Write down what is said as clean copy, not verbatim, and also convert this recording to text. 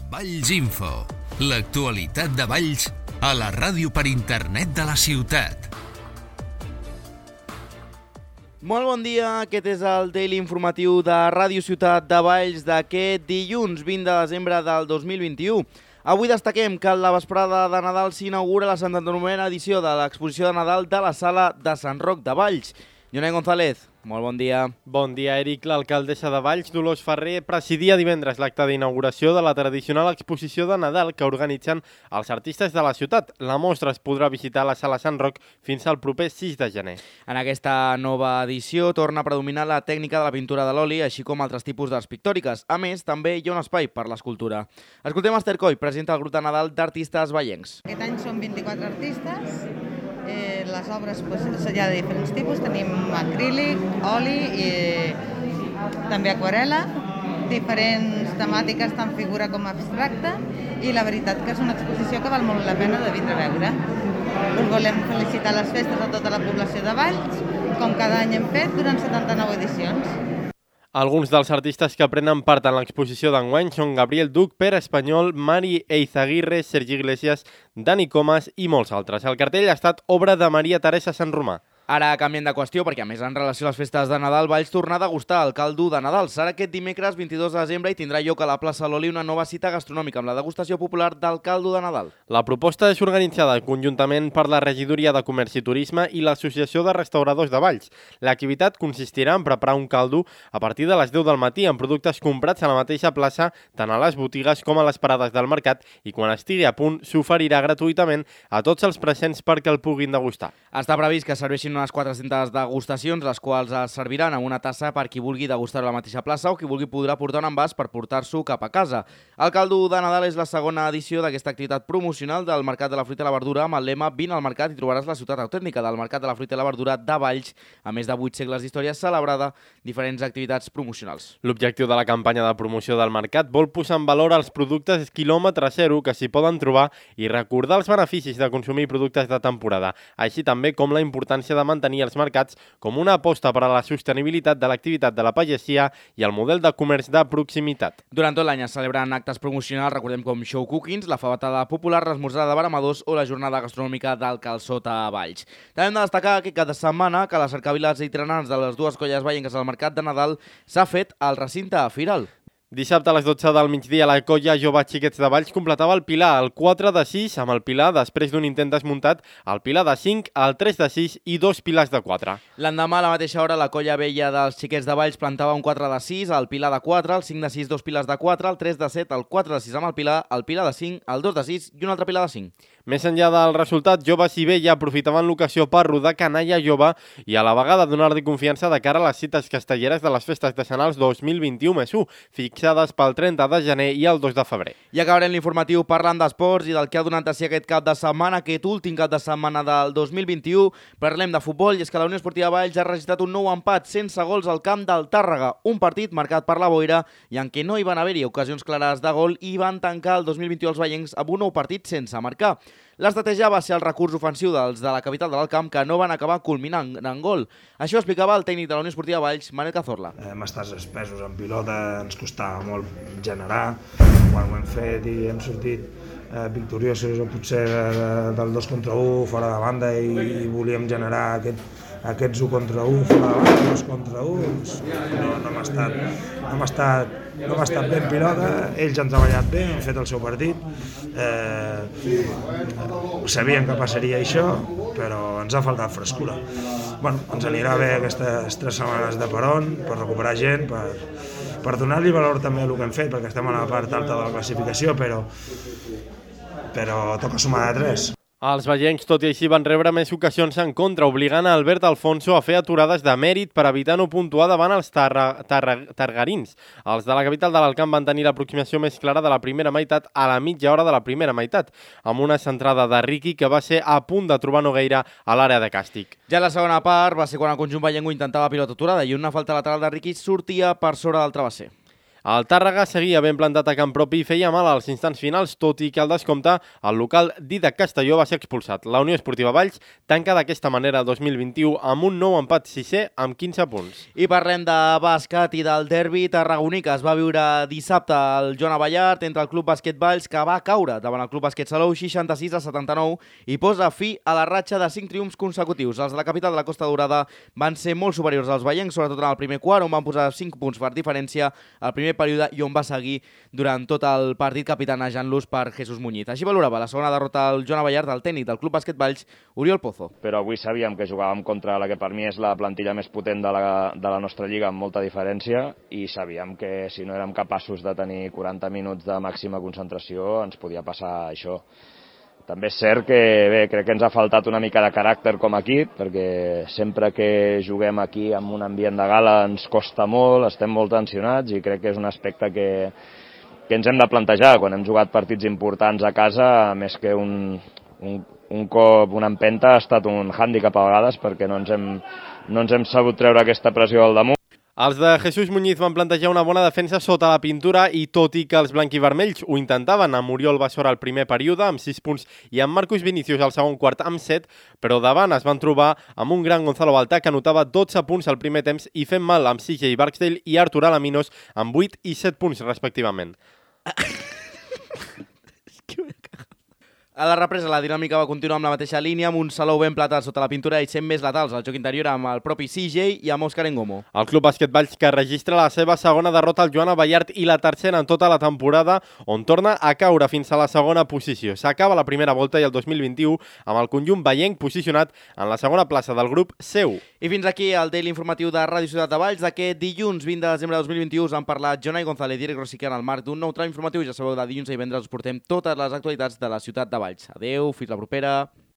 Valls Info, l'actualitat de Valls a la ràdio per internet de la ciutat. Molt bon dia, aquest és el Daily Informatiu de Ràdio Ciutat de Valls d'aquest dilluns 20 de desembre del 2021. Avui destaquem que a la vesprada de Nadal s'inaugura la 79a edició de l'exposició de Nadal de la Sala de Sant Roc de Valls. Jonai González, molt bon dia. Bon dia, Eric. L'alcaldessa de Valls, Dolors Ferrer, presidia divendres l'acte d'inauguració de la tradicional exposició de Nadal que organitzen els artistes de la ciutat. La mostra es podrà visitar a la Sala Sant Roc fins al proper 6 de gener. En aquesta nova edició torna a predominar la tècnica de la pintura de l'oli, així com altres tipus d'arts pictòriques. A més, també hi ha un espai per l'escultura. Escoltem Esther Coll, presidenta del grup de Nadal d'artistes vallencs. Aquest any són 24 artistes. Les obres hi ha de diferents tipus, tenim acrílic, oli i també aquarel·la, diferents temàtiques tant figura com abstracta, i la veritat que és una exposició que val molt la pena de vindre a veure. Us volem felicitar les festes a tota la població de Valls, com cada any hem fet durant 79 edicions. Alguns dels artistes que prenen part en l'exposició d'enguany són Gabriel Duc, Pere Espanyol, Mari Eizaguirre, Sergi Iglesias, Dani Comas i molts altres. El cartell ha estat obra de Maria Teresa Sanromà. Ara canviem de qüestió perquè, a més, en relació a les festes de Nadal, Valls tornar a degustar el caldo de Nadal. Serà aquest dimecres 22 de desembre i tindrà lloc a la plaça L'Oli una nova cita gastronòmica amb la degustació popular del caldo de Nadal. La proposta és organitzada conjuntament per la Regidoria de Comerç i Turisme i l'Associació de Restauradors de Valls. L'activitat consistirà en preparar un caldo a partir de les 10 del matí amb productes comprats a la mateixa plaça, tant a les botigues com a les parades del mercat, i quan estigui a punt s'oferirà gratuïtament a tots els presents perquè el puguin degustar. Està previst que serveixin unes 400 degustacions, les quals es serviran en una tassa per qui vulgui degustar-ho a la mateixa plaça o qui vulgui podrà portar un envàs per portar-s'ho cap a casa. El caldo de Nadal és la segona edició d'aquesta activitat promocional del Mercat de la Fruita i la Verdura amb el lema "Vine al mercat i trobaràs la ciutat autèntica" del Mercat de la Fruita i la Verdura de Valls, a més de 8 segles d'història celebrada diferents activitats promocionals. L'objectiu de la campanya de promoció del mercat vol posar en valor els productes quilòmetre zero que s'hi poden trobar i recordar els beneficis de consumir productes de temporada, així també com la importància de mantenir els mercats com una aposta per a la sostenibilitat de l'activitat de la pagesia i el model de comerç de proximitat. Durant tot l'any es celebren actes promocionals, recordem, com show cookings, la fabatada popular, l'esmorzar de baramadors o la jornada gastronòmica del calçot a Valls. També hem de destacar que cada setmana que les cercaviles i trenants de les dues colles vallenques al Mercat de Nadal s'ha fet al recinte Firal. Dissabte a les 12 del migdia la colla Jove Xiquets de Valls completava el pilar, el 4 de 6 amb el pilar després d'un intent desmuntat, el pilar de 5, el 3 de 6 i 2 pilars de 4. L'endemà, a la mateixa hora, la colla vella dels Xiquets de Valls plantava un 4 de 6, el pilar de 4, el 5 de 6, 2 pilars de 4, el 3 de 7, el 4 de 6 amb el pilar de 5, el 2 de 6 i un altre pilar de 5. Més enllà del resultat, Joves i Vella aprofitaven l'ocasió per rodar canalla jove i a la vegada donar-li confiança de cara a les cites castelleres de les festes decenals 2021+1, fixades pel 30 de gener i el 2 de febrer. I acabarem l'informatiu parlant d'esports i del que ha donat a si aquest cap de setmana, aquest últim cap de setmana del 2021. Parlem de futbol i és que la Unió Esportiva Valls ha registrat un nou empat sense gols al camp del Tàrrega, un partit marcat per la boira i en què no hi van haver-hi ocasions clares de gol i van tancar el 2021 els vallencs amb un nou partit sense marcar. L'estratègia va ser el recurs ofensiu dels de la capital de l'Alcamp que no van acabar culminant en gol. Això explicava el tècnic de la Unió Esportiva Valls, Manel Cazorla. Hem estat espessos en pilota, ens costava molt generar. Quan ho hem fet i hem sortit victoriosos o potser del 2 contra 1 fora de banda i volíem generar aquests 1 contra 1 fora de banda, 2 contra 1, no hem estat bé en pilota, ells han treballat bé, han fet el seu partit, sabíem que passaria això, però ens ha faltat frescura. Ens anirà bé aquestes 3 setmanes de peron per recuperar gent, per donar-li valor també a el que hem fet, perquè estem a la part alta de la classificació, però toca sumar de 3. Els vallencs, tot i així, van rebre més ocasions en contra, obligant a Albert Alfonso a fer aturades de mèrit per evitar no puntuar davant els targarins. Els de la capital de l'Alcamp van tenir l'aproximació més clara de la primera meitat a la mitja hora de la primera meitat, amb una centrada de Riqui que va ser a punt de trobar Nogueira a l'àrea de càstig. Ja la segona part va ser quan el conjunt vallenco intentava pilota aturada i una falta lateral de Riqui sortia per sobre del travesser. El Tàrrega seguia ben plantat a camp propi i feia mal als instants finals, tot i que al descompte el local Dídac Castelló va ser expulsat. La Unió Esportiva Valls tanca d'aquesta manera el 2021 amb un nou empat 6è amb 15 punts. I parlem de bàsquet i del derbi tarragoní que es va viure dissabte al Joan Abellart entre el Club Bàsquet Valls, que va caure davant el Club Bàsquet Salou 66-79 i posa fi a la ratxa de 5 triomfs consecutius. Els de la capital de la Costa Daurada van ser molt superiors als veiencs, sobretot en el primer quart, on van posar 5 punts per diferència al primer període i on va seguir durant tot el partit capitanejant-los per Jesús Muñiz. Així valorava la segona derrota al Joan Abellart del tècnic del Club Bàsquet Valls, Oriol Pozo. Però avui sabíem que jugàvem contra la que per mi és la plantilla més potent de la nostra lliga amb molta diferència i sabíem que si no érem capaços de tenir 40 minuts de màxima concentració ens podia passar això. També és cert que crec que ens ha faltat una mica de caràcter com a equip, perquè sempre que juguem aquí en un ambient de gala ens costa molt, estem molt tensionats i crec que és un aspecte que ens hem de plantejar. Quan hem jugat partits importants a casa, més que un cop, una empenta, ha estat un hàndicap a vegades perquè no ens hem sabut treure aquesta pressió al damunt. Els de Jesús Muñiz van plantejar una bona defensa sota la pintura i tot i que els blanquivermells ho intentaven, amb Oriol Bassora al primer període amb 6 punts i amb Marcus Vinícius al segon quart amb 7, però davant es van trobar amb un gran Gonzalo Baltà que anotava 12 punts al primer temps i fent mal amb CJ Barksdale i Artur Alaminos amb 8 i 7 punts respectivament. A la represa, la dinàmica va continuar amb la mateixa línia, amb un Salou ben platat sota la pintura i 100 més letals al joc interior amb el propi CJ i amb Òscar Engomo. El Club Bàsquet Valls que registra la seva segona derrota al Joan Abellart i la tercera en tota la temporada, on torna a caure fins a la segona posició. S'acaba la primera volta i el 2021 amb el conjunt veienc posicionat en la segona plaça del grup seu. I fins aquí el daily informatiu de Ràdio Ciutat de Valls d'aquest dilluns 20 de desembre de 2021. Us han parlat Jonai González i Eric Rosiquer al marc d'un nou tram informatiu. Ja sabeu, de dilluns a divendres us portem totes les actualitats de la ciutat de Valls. Adeu, fins la propera.